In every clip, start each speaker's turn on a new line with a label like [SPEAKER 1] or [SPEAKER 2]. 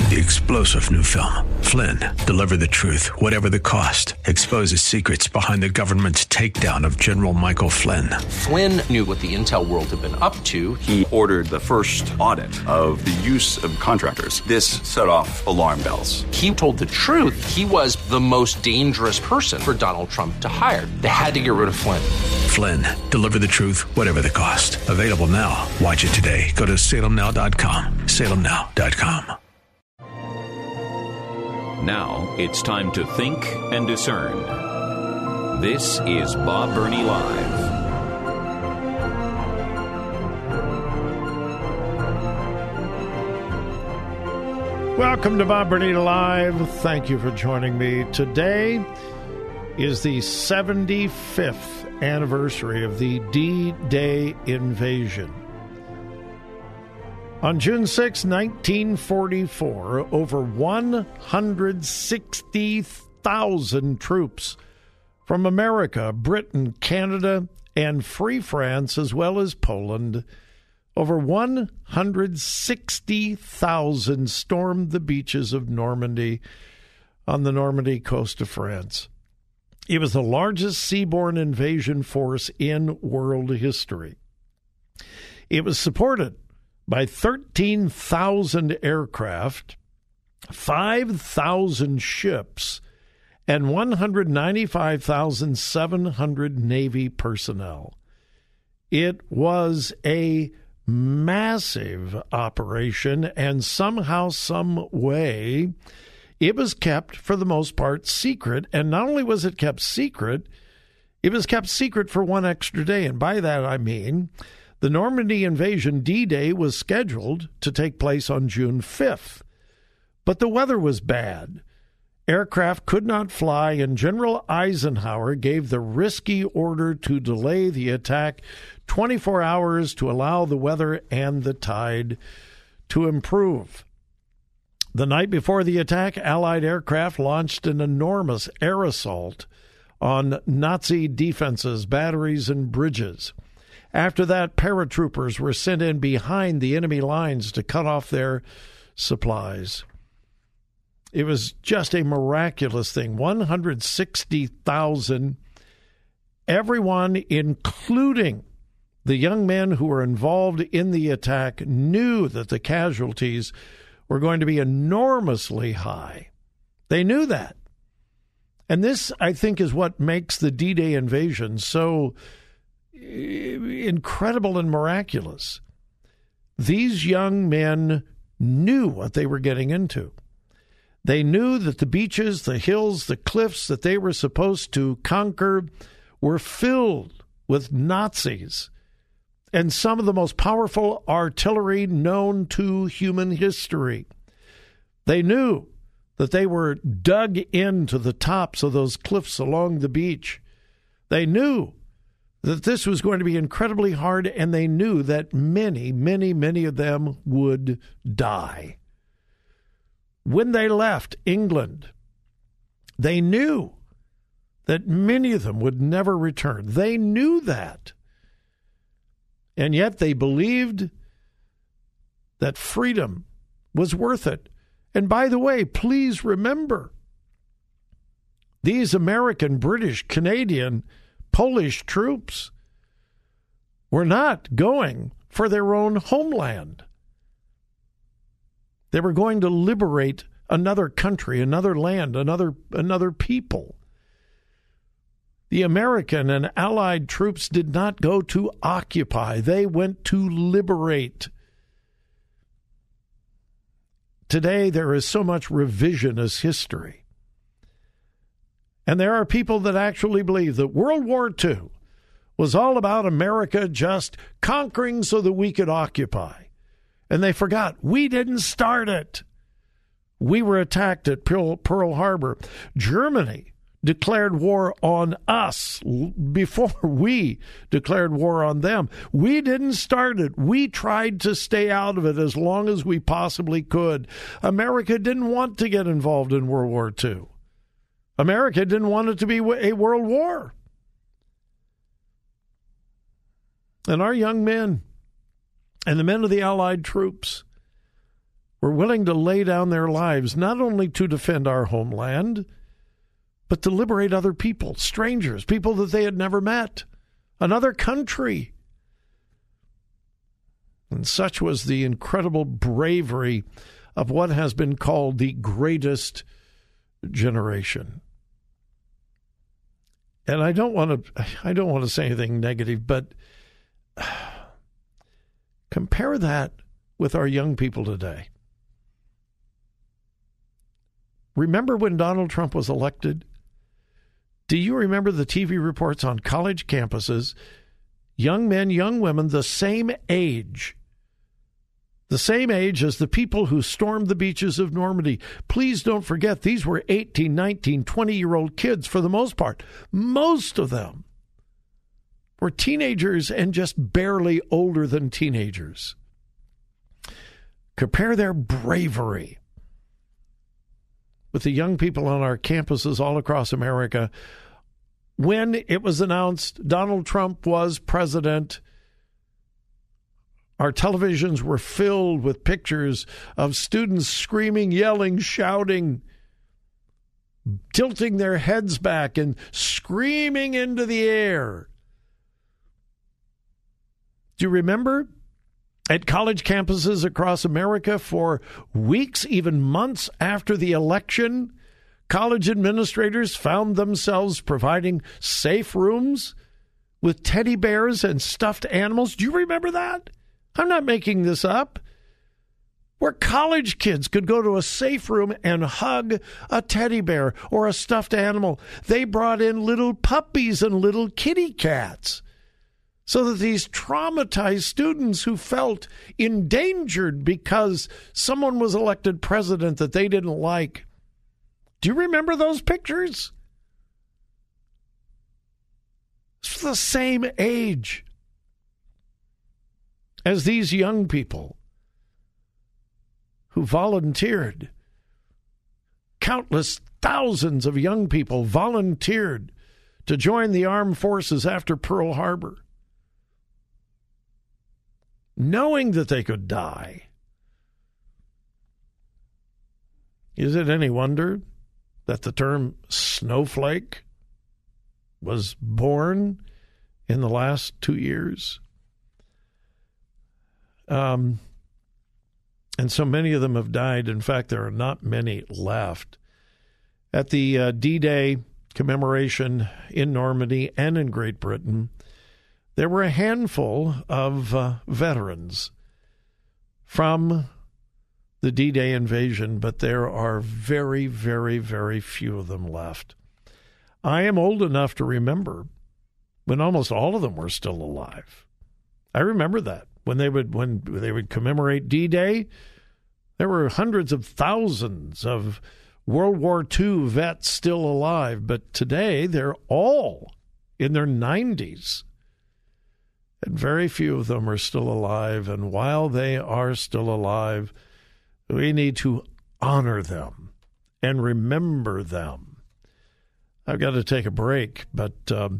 [SPEAKER 1] The explosive new film, Flynn, deliver the truth, whatever the cost, exposes secrets behind the government's takedown of General Michael Flynn.
[SPEAKER 2] Flynn knew what the intel world had been up to.
[SPEAKER 3] He ordered the first audit of the use of contractors. This set off alarm bells.
[SPEAKER 2] He told the truth. He was the most dangerous person for Donald Trump to hire. They had to get rid of Flynn.
[SPEAKER 1] Flynn, deliver the truth, whatever the cost. Available now. Watch it today. Go to salemnow.com. salemnow.com.
[SPEAKER 4] Now it's time to think and discern. This is Bob Burney Live.
[SPEAKER 5] Welcome to Bob Burney Live. Thank you for joining me. Today is the 75th anniversary of the D-Day invasion. On June 6, 1944, over 160,000 troops from America, Britain, Canada, and Free France, as well as Poland, over 160,000 stormed the beaches of Normandy on the Normandy coast of France. It was the largest seaborne invasion force in world history. It was supported by 13,000 aircraft, 5,000 ships, and 195,700 Navy personnel. It was a massive operation, and somehow, some way, it was kept, for the most part, secret. And not only was it kept secret, it was kept secret for one extra day. And by that I mean the Normandy invasion, D-Day, was scheduled to take place on June 5th. But the weather was bad. Aircraft could not fly, and General Eisenhower gave the risky order to delay the attack 24 hours to allow the weather and the tide to improve. The night before the attack, Allied aircraft launched an enormous air assault on Nazi defenses, batteries, and bridges. After that, paratroopers were sent in behind the enemy lines to cut off their supplies. It was just a miraculous thing. 160,000, everyone, including the young men who were involved in the attack, knew that the casualties were going to be enormously high. They knew that. And this, I think, is what makes the D-Day invasion so incredible and miraculous. These young men knew what they were getting into. They knew that the beaches, the hills, the cliffs that they were supposed to conquer were filled with Nazis and some of the most powerful artillery known to human history. They knew that they were dug into the tops of those cliffs along the beach. They knew that this was going to be incredibly hard, and they knew that many, many, many of them would die. When they left England, they knew that many of them would never return. They knew that. And yet they believed that freedom was worth it. And by the way, please remember, these American, British, Canadian, Polish troops were not going for their own homeland. They were going to liberate another country, another land, another people. The American and Allied troops did not go to occupy. They went to liberate. Today, there is so much revisionist history. And there are people that actually believe that World War II was all about America just conquering so that we could occupy. And they forgot, we didn't start it. We were attacked at Pearl Harbor. Germany declared war on us before we declared war on them. We didn't start it. We tried to stay out of it as long as we possibly could. America didn't want to get involved in World War II. America didn't want it to be a world war. And our young men and the men of the Allied troops were willing to lay down their lives not only to defend our homeland, but to liberate other people, strangers, people that they had never met, another country. And such was the incredible bravery of what has been called the greatest generation. And I don't want to say anything negative, but compare that with our young people today. Remember when Donald Trump was elected? Do you remember the TV reports on college campuses? Young men, young women, the same age as the people who stormed the beaches of Normandy. Please don't forget, these were 18, 19, 20-year-old kids for the most part. Most of them were teenagers and just barely older than teenagers. Compare their bravery with the young people on our campuses all across America. When it was announced Donald Trump was president, our televisions were filled with pictures of students screaming, yelling, shouting, tilting their heads back and screaming into the air. Do you remember? At college campuses across America for weeks, even months after the election, college administrators found themselves providing safe rooms with teddy bears and stuffed animals. Do you remember that? I'm not making this up. Where college kids could go to a safe room and hug a teddy bear or a stuffed animal. They brought in little puppies and little kitty cats so that these traumatized students who felt endangered because someone was elected president that they didn't like. Do you remember those pictures? It's the same age as these young people who volunteered. Countless thousands of young people volunteered to join the armed forces after Pearl Harbor, knowing that they could die. Is it any wonder that the term snowflake was born in the last 2 years? And so many of them have died. In fact, there are not many left. At the D-Day commemoration in Normandy and in Great Britain, there were a handful of veterans from the D-Day invasion, but there are very, very, very few of them left. I am old enough to remember when almost all of them were still alive. I remember that. When they would commemorate D-Day, there were hundreds of thousands of World War II vets still alive, but today they're all in their 90s. And very few of them are still alive, and while they are still alive, we need to honor them and remember them. I've got to take a break, but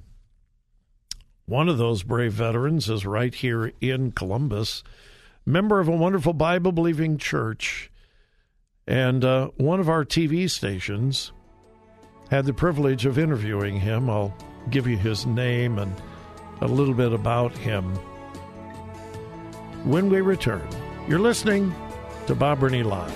[SPEAKER 5] one of those brave veterans is right here in Columbus, member of a wonderful Bible-believing church, and one of our TV stations had the privilege of interviewing him. I'll give you his name and a little bit about him when we return. You're listening to Bob Burney Live.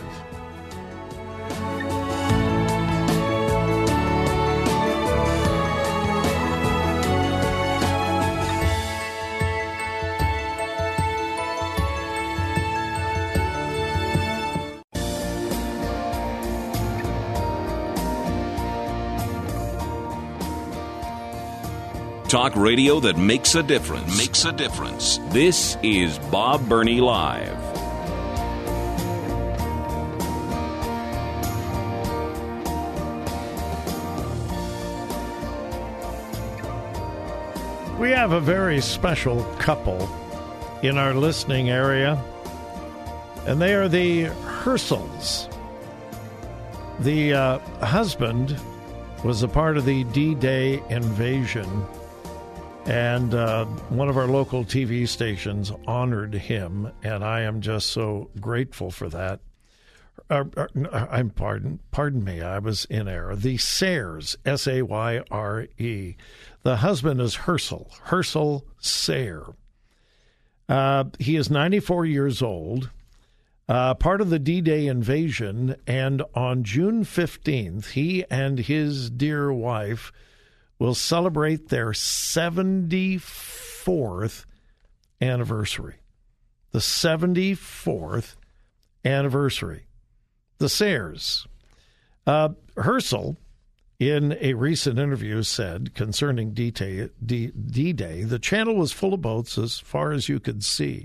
[SPEAKER 4] Talk radio that makes a difference. Makes a difference. This is Bob Burney Live.
[SPEAKER 5] We have a very special couple in our listening area, and they are the Hersels. The husband was a part of the D-Day invasion, and one of our local TV stations honored him, and I am just so grateful for that. Pardon me, I was in error. The Sayres, S-A-Y-R-E. The husband is Herschel Sayre. He is 94 years old, part of the D-Day invasion, and on June 15th, he and his dear wife will celebrate their 74th anniversary. The 74th anniversary. The Sayres. Herschel, in a recent interview, said concerning D-Day, the channel was full of boats as far as you could see.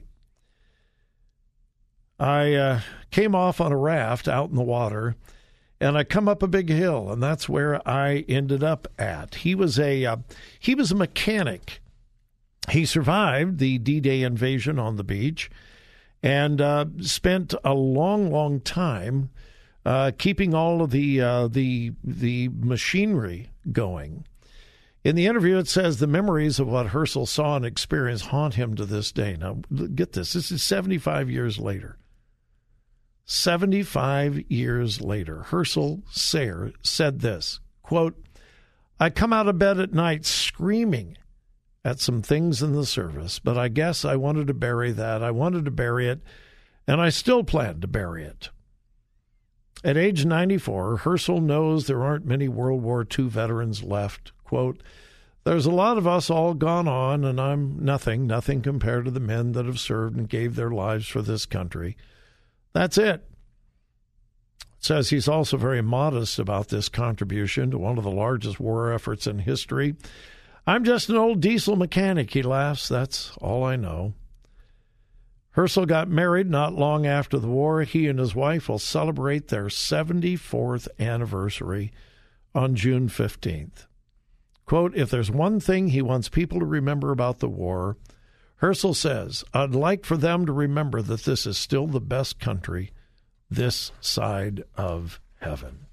[SPEAKER 5] I came off on a raft out in the water, and I come up a big hill, and that's where I ended up at. He was a mechanic. He survived the D-Day invasion on the beach and spent a long, long time keeping all of the machinery going. In the interview, it says the memories of what Herschel saw and experienced haunt him to this day. Now, get this. This is 75 years later. 75 years later, Herschel Sayre said this, quote, I come out of bed at night screaming at some things in the service, but I guess I wanted to bury that. I wanted to bury it, and I still plan to bury it. At age 94, Herschel knows there aren't many World War II veterans left. Quote, there's a lot of us all gone on, and I'm nothing compared to the men that have served and gave their lives for this country. That's it. It says he's also very modest about this contribution to one of the largest war efforts in history. I'm just an old diesel mechanic, he laughs. That's all I know. Herschel got married not long after the war. He and his wife will celebrate their 74th anniversary on June 15th. Quote, if there's one thing he wants people to remember about the war, Herschel says, I'd like for them to remember that this is still the best country this side of heaven.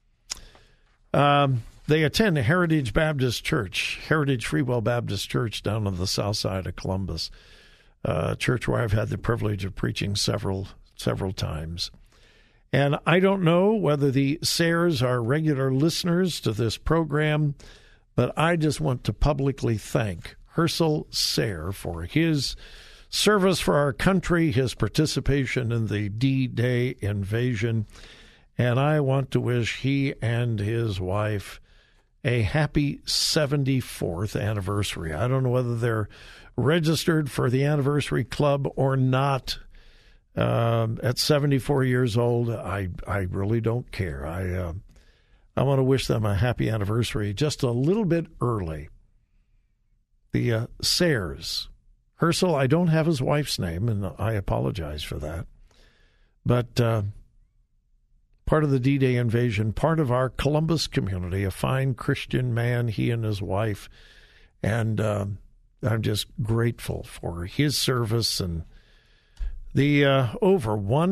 [SPEAKER 5] They attend Heritage Baptist Church, Heritage Freewell Baptist Church down on the south side of Columbus. Church where I've had the privilege of preaching several times. And I don't know whether the Sayres are regular listeners to this program, but I just want to publicly thank Herschel Sayre for his service for our country, his participation in the D-Day invasion, and I want to wish he and his wife a happy 74th anniversary. I don't know whether they're registered for the anniversary club or not. At 74 years old, I really don't care. I want to wish them a happy anniversary just a little bit early. The Sayres. Herschel, I don't have his wife's name, and I apologize for that. But part of the D-Day invasion, part of our Columbus community, a fine Christian man, he and his wife, and I'm just grateful for his service and the over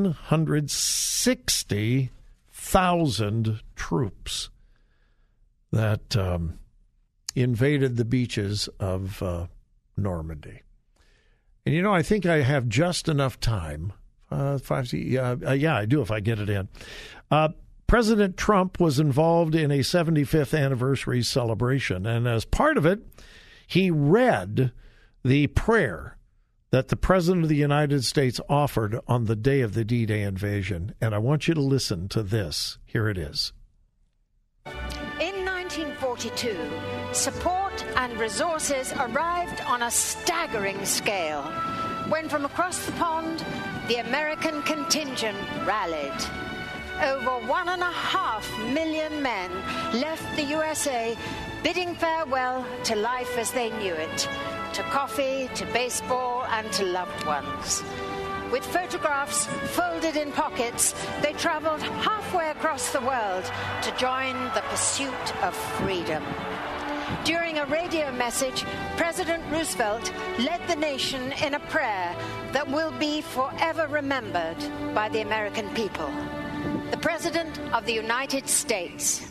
[SPEAKER 5] 160,000 troops that invaded the beaches of Normandy. And, I think I have just enough time. I do if I get it in. President Trump was involved in a 75th anniversary celebration, and as part of it, he read the prayer that the President of the United States offered on the day of the D-Day invasion. And I want you to listen to this. Here it is.
[SPEAKER 6] In 1942, support and resources arrived on a staggering scale when from across the pond, the American contingent rallied. Over 1.5 million men left the USA bidding farewell to life as they knew it, to coffee, to baseball, and to loved ones. With photographs folded in pockets, they traveled halfway across the world to join the pursuit of freedom. During a radio message, President Roosevelt led the nation in a prayer that will be forever remembered by the American people. The President of the United States.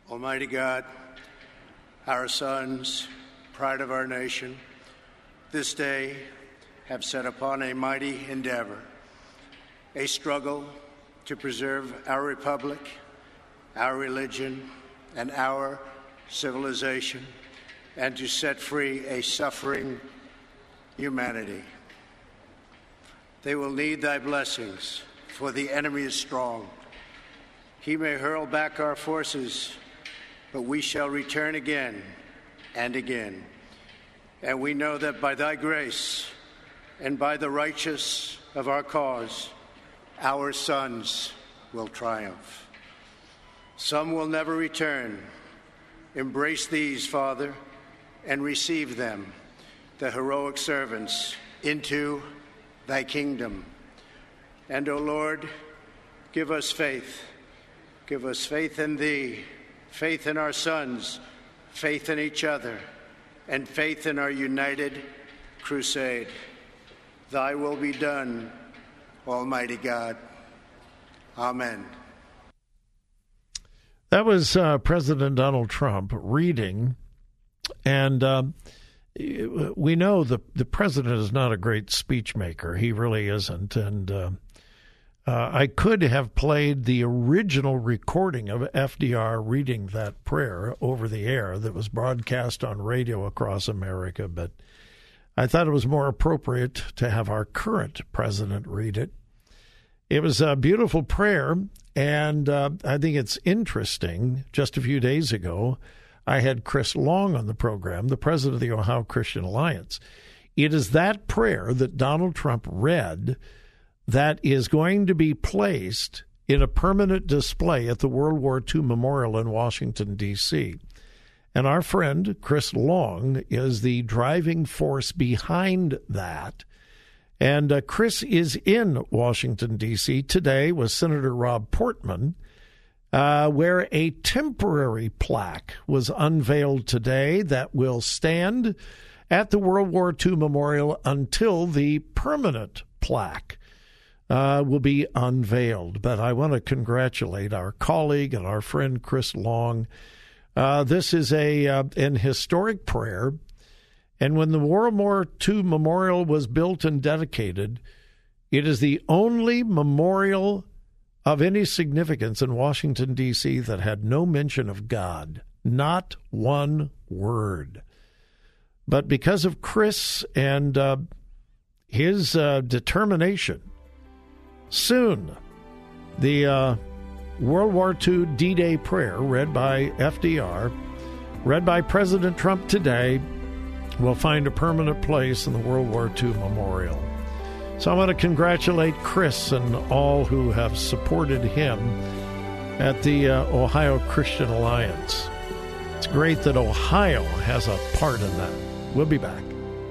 [SPEAKER 7] Almighty God, our sons, pride of our nation, this day have set upon a mighty endeavor, a struggle to preserve our republic, our religion, and our civilization, and to set free a suffering humanity. They will need thy blessings, for the enemy is strong. He may hurl back our forces, but we shall return again and again. And we know that by thy grace and by the righteous of our cause, our sons will triumph. Some will never return. Embrace these, Father, and receive them, the heroic servants, into thy kingdom. And, O Lord, give us faith. Give us faith in thee, faith in our sons, faith in each other, and faith in our united crusade. Thy will be done, Almighty God. Amen.
[SPEAKER 5] That was President Donald Trump reading, and we know the president is not a great speech maker. He really isn't, and I could have played the original recording of FDR reading that prayer over the air that was broadcast on radio across America, but I thought it was more appropriate to have our current president read it. It was a beautiful prayer, and I think it's interesting. Just a few days ago, I had Chris Long on the program, the president of the Ohio Christian Alliance. It is that prayer that Donald Trump read that is going to be placed in a permanent display at the World War II Memorial in Washington, D.C. And our friend, Chris Long, is the driving force behind that. And Chris is in Washington, D.C. today with Senator Rob Portman, where a temporary plaque was unveiled today that will stand at the World War II Memorial until the permanent plaque will be unveiled. But I want to congratulate our colleague and our friend Chris Long. This is an historic prayer. And when the World War II Memorial was built and dedicated, it is the only memorial of any significance in Washington, D.C. that had no mention of God, not one word. But because of Chris and his determination, soon the World War II D-Day prayer read by FDR, read by President Trump today, will find a permanent place in the World War II Memorial. So I want to congratulate Chris and all who have supported him at the Ohio Christian Alliance. It's great that Ohio has a part in that. We'll be back.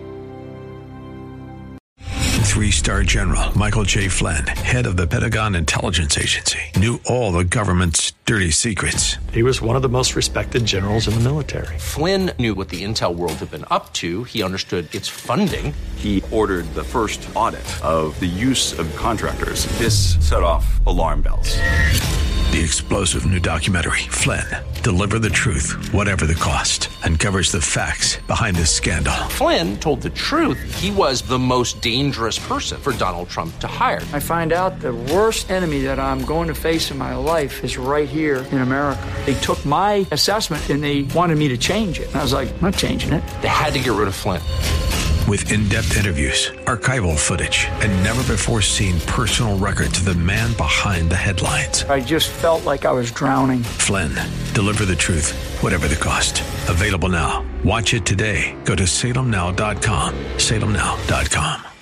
[SPEAKER 1] 3-star General Michael J. Flynn, head of the Pentagon Intelligence Agency, knew all the government's dirty secrets.
[SPEAKER 8] He was one of the most respected generals in the military.
[SPEAKER 2] Flynn knew what the intel world had been up to. He understood its funding.
[SPEAKER 3] He ordered the first audit of the use of contractors. This set off alarm bells.
[SPEAKER 1] The explosive new documentary, Flynn, Deliver the Truth, Whatever the Cost, uncovers the facts behind this scandal.
[SPEAKER 2] Flynn told the truth. He was the most dangerous person for Donald Trump to hire.
[SPEAKER 9] I find out the worst enemy that I'm going to face in my life is right here in America. They took my assessment and they wanted me to change it. And I was like, I'm not changing it.
[SPEAKER 2] They had to get rid of Flynn.
[SPEAKER 1] With in-depth interviews, archival footage, and never-before-seen personal records of the man behind the headlines.
[SPEAKER 9] I just felt like I was drowning.
[SPEAKER 1] Flynn, Deliver the Truth, Whatever the Cost. Available now. Watch it today. Go to salemnow.com. salemnow.com.